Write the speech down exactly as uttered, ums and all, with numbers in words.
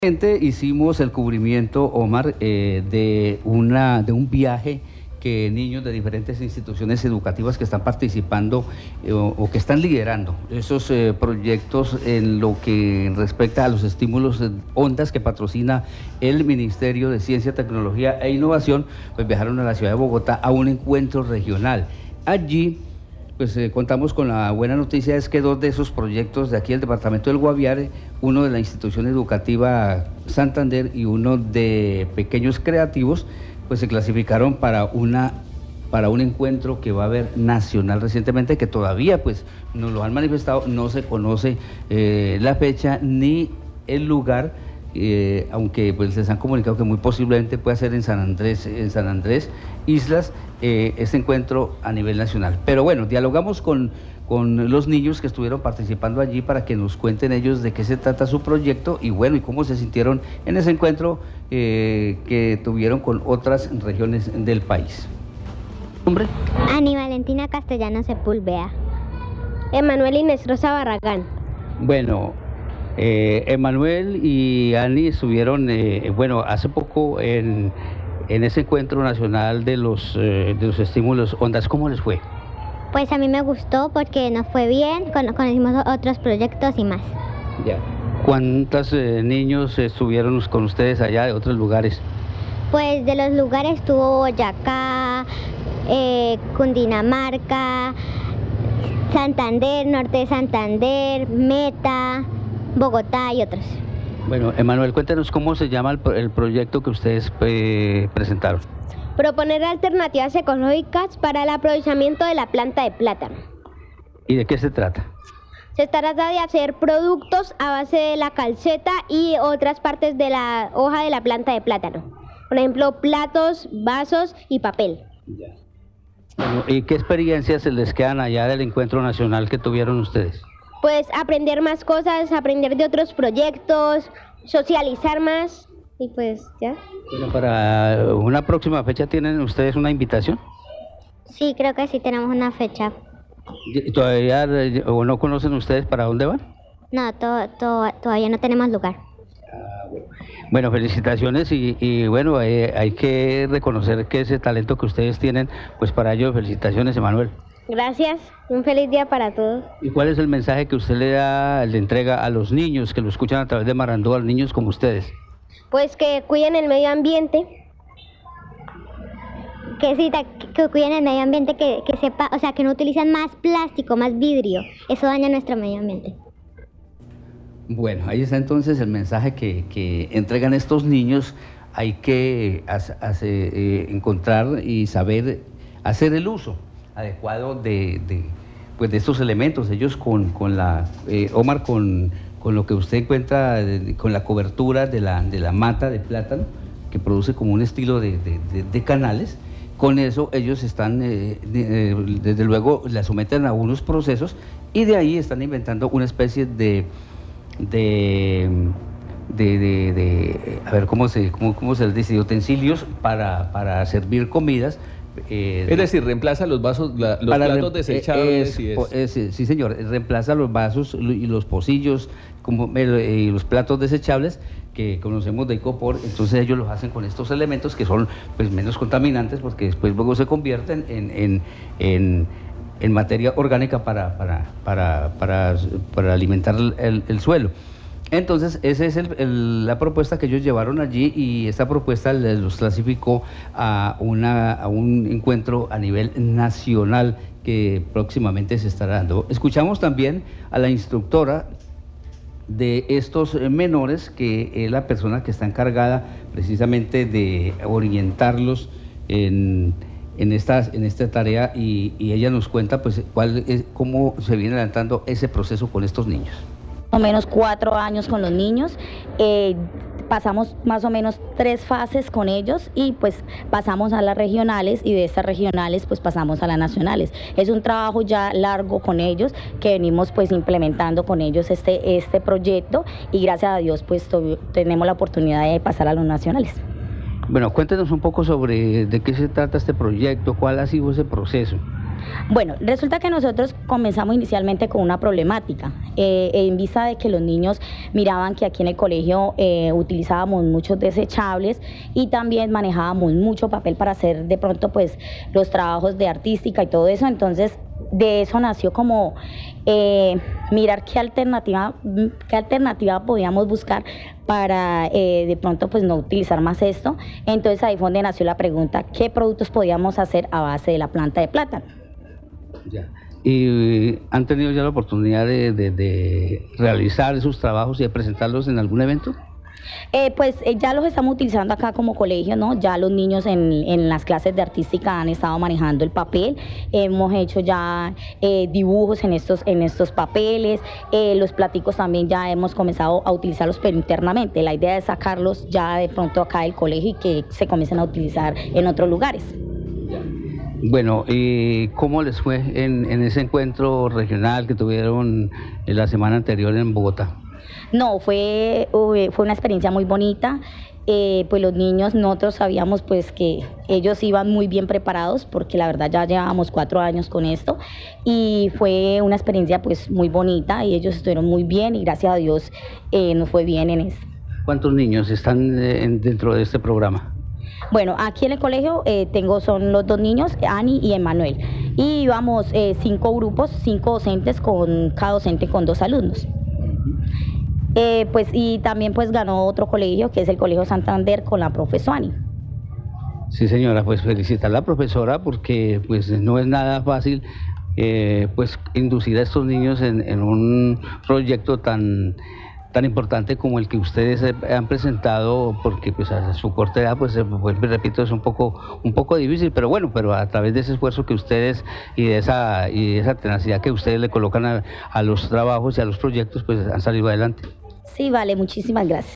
Hicimos el cubrimiento, Omar, eh, de, una, de un viaje que niños de diferentes instituciones educativas que están participando eh, o, o que están liderando esos eh, proyectos en lo que respecta a los estímulos ondas que patrocina el Ministerio de Ciencia, Tecnología e Innovación, pues viajaron a la ciudad de Bogotá a un encuentro regional. Allí pues eh, contamos con la buena noticia, es que dos de esos proyectos de aquí del departamento del Guaviare, uno de la institución educativa Santander y uno de Pequeños Creativos, pues se clasificaron para una para un encuentro que va a haber nacional recientemente, que todavía pues nos lo han manifestado, no se conoce eh, la fecha ni el lugar, eh, aunque pues les han comunicado que muy posiblemente pueda ser en San Andrés, en San Andrés Islas, eh, este encuentro a nivel nacional. Pero bueno, dialogamos con, con los niños que estuvieron participando allí para que nos cuenten ellos de qué se trata su proyecto y bueno, y cómo se sintieron en ese encuentro eh, que tuvieron con otras regiones del país. ¿Nombre? Ani Valentina Castellano Sepúlveda. Emanuel Inés Rosa Barragán. Bueno, eh, Emanuel y Ani estuvieron, eh, bueno, hace poco en, en ese encuentro nacional de los, eh, de los estímulos ondas. ¿Cómo les fue? Pues a mí me gustó porque nos fue bien, con, conocimos otros proyectos y más. Ya. ¿Cuántos eh, niños estuvieron con ustedes allá de otros lugares? Pues de los lugares estuvo Boyacá, eh, Cundinamarca, Santander, Norte de Santander, Meta, Bogotá y otros. Bueno, Emanuel, cuéntanos cómo se llama el, el proyecto que ustedes eh, presentaron. Proponer alternativas ecológicas para el aprovechamiento de la planta de plátano. ¿Y de qué se trata? Se trata de hacer productos a base de la calceta y otras partes de la hoja de la planta de plátano. Por ejemplo, platos, vasos y papel. Ya. Bueno, ¿y qué experiencias se les quedan allá del encuentro nacional que tuvieron ustedes? Pues aprender más cosas, aprender de otros proyectos, socializar más y pues ya. Bueno, para una próxima fecha, ¿tienen ustedes una invitación? Sí, creo que sí tenemos una fecha. ¿Todavía o no conocen ustedes para dónde van? No, to, to, todavía no tenemos lugar. Ah, bueno. Bueno, felicitaciones y, y bueno, eh, hay que reconocer que ese talento que ustedes tienen, pues para ello felicitaciones, Emanuel. Gracias, un feliz día para todos. ¿Y cuál es el mensaje que usted le da, le entrega a los niños que lo escuchan a través de Marandó, a los niños como ustedes? Pues que cuiden el medio ambiente. Que sí, que cuiden el medio ambiente, que, que sepa, o sea, que no utilicen más plástico, más vidrio. Eso daña nuestro medio ambiente. Bueno, ahí está entonces el mensaje que, que entregan estos niños. Hay que hace, hace, eh, encontrar y saber hacer el uso adecuado de, de, pues de estos elementos. Ellos con, con la, eh, Omar, con, con lo que usted encuentra, de, con la cobertura de la, de la mata de plátano, que produce como un estilo de, de, de, de canales, con eso ellos están, eh, de, eh, desde luego, la someten a unos procesos y de ahí están inventando una especie de, de, de, de, de a ver, ¿cómo se, cómo, cómo se les dice? Utensilios para, para servir comidas. Eh, es decir, reemplaza los vasos, la, los platos desechables. Es, y es. Es, sí, señor, reemplaza los vasos y los pocillos como, eh, y los platos desechables que conocemos de Icopor. Entonces ellos los hacen con estos elementos que son pues menos contaminantes porque después luego se convierten en, en, en, en materia orgánica para, para, para, para, para alimentar el, el suelo. Entonces, esa es el, el, la propuesta que ellos llevaron allí y esta propuesta les los clasificó a, una, a un encuentro a nivel nacional que próximamente se estará dando. Escuchamos también a la instructora de estos menores, que es la persona que está encargada precisamente de orientarlos en, en, estas, en esta tarea y, y ella nos cuenta pues cuál es, cómo se viene adelantando ese proceso con estos niños. Más o menos cuatro años con los niños, eh, pasamos más o menos tres fases con ellos y pues pasamos a las regionales y de estas regionales pues pasamos a las nacionales. Es un trabajo ya largo con ellos que venimos pues implementando con ellos este, este proyecto y gracias a Dios pues tenemos la oportunidad de pasar a los nacionales. Bueno, cuéntenos un poco sobre de qué se trata este proyecto, cuál ha sido ese proceso. Bueno, resulta que nosotros comenzamos inicialmente con una problemática, eh, en vista de que los niños miraban que aquí en el colegio eh, utilizábamos muchos desechables y también manejábamos mucho papel para hacer de pronto pues los trabajos de artística y todo eso. Entonces de eso nació como eh, mirar qué alternativa, qué alternativa podíamos buscar para eh, de pronto pues no utilizar más esto. Entonces ahí fue donde nació la pregunta, ¿qué productos podíamos hacer a base de la planta de plátano? Ya. ¿Y han tenido ya la oportunidad de, de, de realizar esos trabajos y de presentarlos en algún evento? Eh, pues eh, ya los estamos utilizando acá como colegio, ¿no? Ya los niños en, en las clases de artística han estado manejando el papel, hemos hecho ya eh, dibujos en estos, en estos papeles, eh, los platicos también ya hemos comenzado a utilizarlos pero internamente. La idea es sacarlos ya de pronto acá del colegio y que se comiencen a utilizar en otros lugares. Bueno, ¿y cómo les fue en, en ese encuentro regional que tuvieron la semana anterior en Bogotá? No, fue, fue una experiencia muy bonita. Eh, pues los niños, nosotros sabíamos pues que ellos iban muy bien preparados porque la verdad ya llevábamos cuatro años con esto y fue una experiencia pues muy bonita y ellos estuvieron muy bien y gracias a Dios eh, nos fue bien en esto. ¿Cuántos niños están eh, dentro de este programa? Bueno, aquí en el colegio eh, tengo, son los dos niños, Ani y Emanuel, y vamos eh, cinco grupos, cinco docentes, con cada docente con dos alumnos. Eh, pues y también pues ganó otro colegio que es el Colegio Santander con la profe Suani. Sí, señora, pues felicitar a la profesora porque pues no es nada fácil eh, pues inducir a estos niños en, en un proyecto tan tan importante como el que ustedes han presentado, porque pues a su corta edad, pues vuelvo y repito, es un poco un poco difícil, pero bueno, pero a través de ese esfuerzo que ustedes y de esa y de esa tenacidad que ustedes le colocan a, a los trabajos y a los proyectos, pues han salido adelante. Sí, vale, muchísimas gracias.